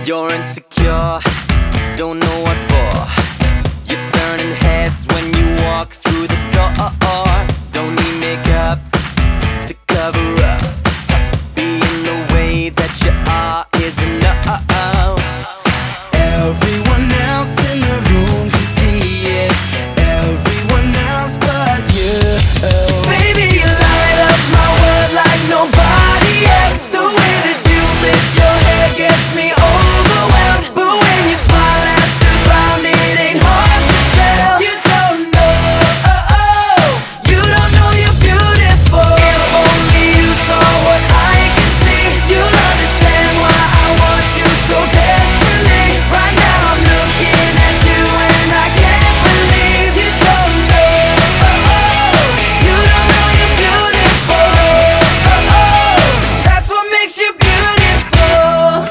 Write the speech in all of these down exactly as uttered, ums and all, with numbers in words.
You're insecure, don't know what for. You're turning heads when you walk through the door. Don't need makeup to cover up. Being the way that you are is enough. Everyone else in the room can see it, everyone else but you. Baby, you light up my world like nobody else. The way that you flip your hair gets me overwhelmed. But when you smile at the ground, it ain't hard to tell. You don't know, oh, oh, you don't know you're beautiful. If only you saw what I can see, you'll understand why I want you so desperately. Right now I'm looking at you and I can't believe you don't know, oh, oh, you don't know you're beautiful, oh, oh, that's what makes you beautiful.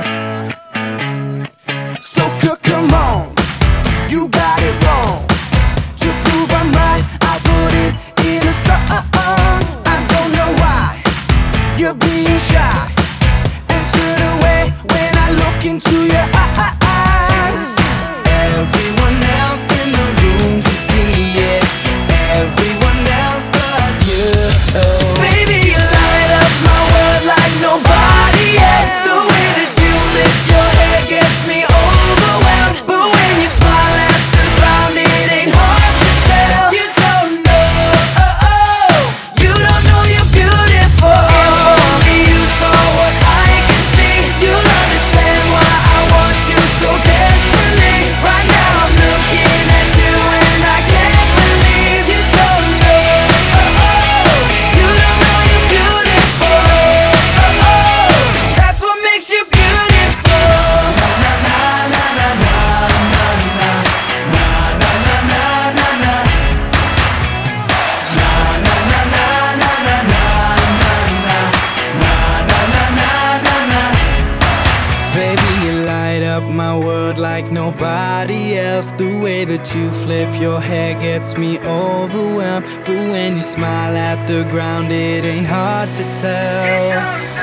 So c- come on, you got it wrong. To prove I'm right, I put it in a song. I don't know why you're being shy and turn away when I look into your eyes. Everyone else in the room can see it, everyone else but you. Baby, you light up my world like nobody else. The way that you flip your hair gets me overwhelmed. But when you smile at the ground, it ain't hard to tell. You don't know, oh, oh, you don't know you're beautiful. If only you saw what I can see, you'll understand why I want you so desperately. Right now I'm looking at you and I can't believe you don't know, oh, oh, you don't know you're beautiful, oh, oh, that's what makes you beautiful. Baby, you light up my world like nobody else. The way that you flip your hair gets me overwhelmed. But when you smile at the ground, it ain't hard to tell.